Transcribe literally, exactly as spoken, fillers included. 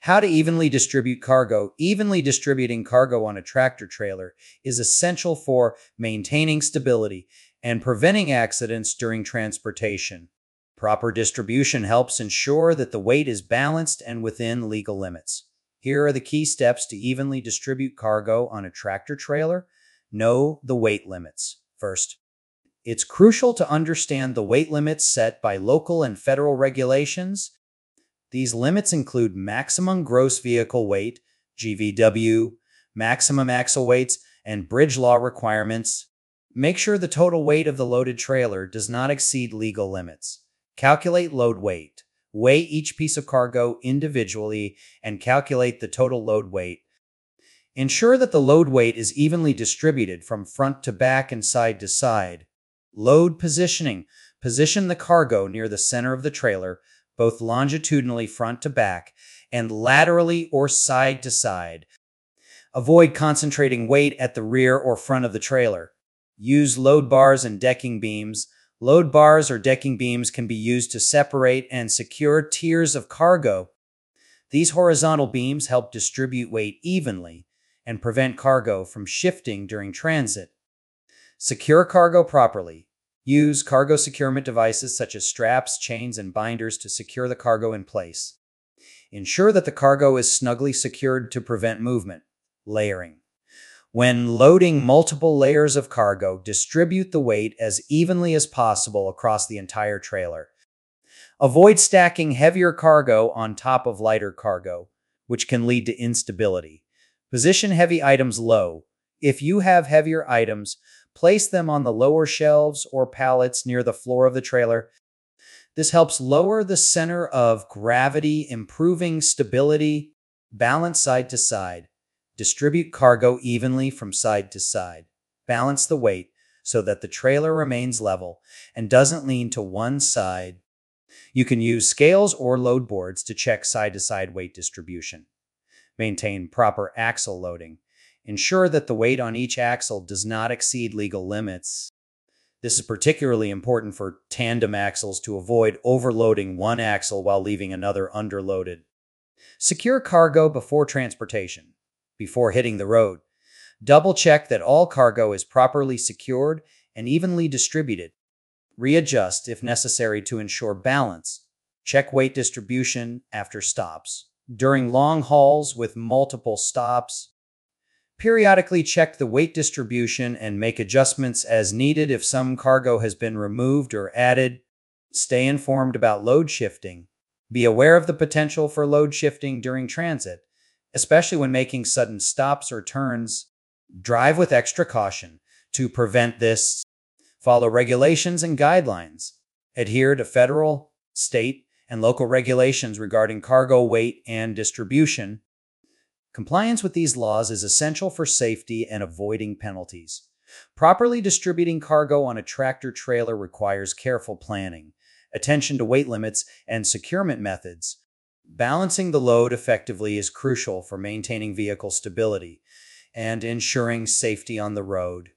How to evenly distribute cargo. Evenly distributing cargo on a tractor-trailer is essential for maintaining stability and preventing accidents during transportation. Proper distribution helps ensure that the weight is balanced and within legal limits. Here are the key steps to evenly distribute cargo on a tractor-trailer. Know the weight limits. First, it's crucial to understand the weight limits set by local and federal regulations. These limits include maximum gross vehicle weight, G V W, maximum axle weights, and bridge law requirements. Make sure the total weight of the loaded trailer does not exceed legal limits. Calculate load weight. Weigh each piece of cargo individually and calculate the total load weight. Ensure that the load weight is evenly distributed from front to back and side to side. Load positioning. Position the cargo near the center of the trailer, both longitudinally front to back and laterally or side to side. Avoid concentrating weight at the rear or front of the trailer. Use load bars and decking beams. Load bars or decking beams can be used to separate and secure tiers of cargo. These horizontal beams help distribute weight evenly and prevent cargo from shifting during transit. Secure cargo properly. Use cargo securement devices such as straps, chains, and binders to secure the cargo in place. Ensure that the cargo is snugly secured to prevent movement. Layering. When loading multiple layers of cargo, distribute the weight as evenly as possible across the entire trailer. Avoid stacking heavier cargo on top of lighter cargo, which can lead to instability. Position heavy items low. If you have heavier items, place them on the lower shelves or pallets near the floor of the trailer. This helps lower the center of gravity, improving stability. Balance side to side. Distribute cargo evenly from side to side. Balance the weight so that the trailer remains level and doesn't lean to one side. You can use scales or load boards to check side-to-side weight distribution. Maintain proper axle loading. Ensure that the weight on each axle does not exceed legal limits. This is particularly important for tandem axles to avoid overloading one axle while leaving another underloaded. Secure cargo before transportation. Before hitting the road, double-check that all cargo is properly secured and evenly distributed. Readjust if necessary to ensure balance. Check weight distribution after stops. During long hauls with multiple stops, periodically check the weight distribution and make adjustments as needed if some cargo has been removed or added. Stay informed about load shifting. Be aware of the potential for load shifting during transit, especially when making sudden stops or turns. Drive with extra caution to prevent this. Follow regulations and guidelines. Adhere to federal, state, and local regulations regarding cargo weight and distribution. Compliance with these laws is essential for safety and avoiding penalties. Properly distributing cargo on a tractor-trailer requires careful planning, attention to weight limits, and securement methods. Balancing the load effectively is crucial for maintaining vehicle stability and ensuring safety on the road.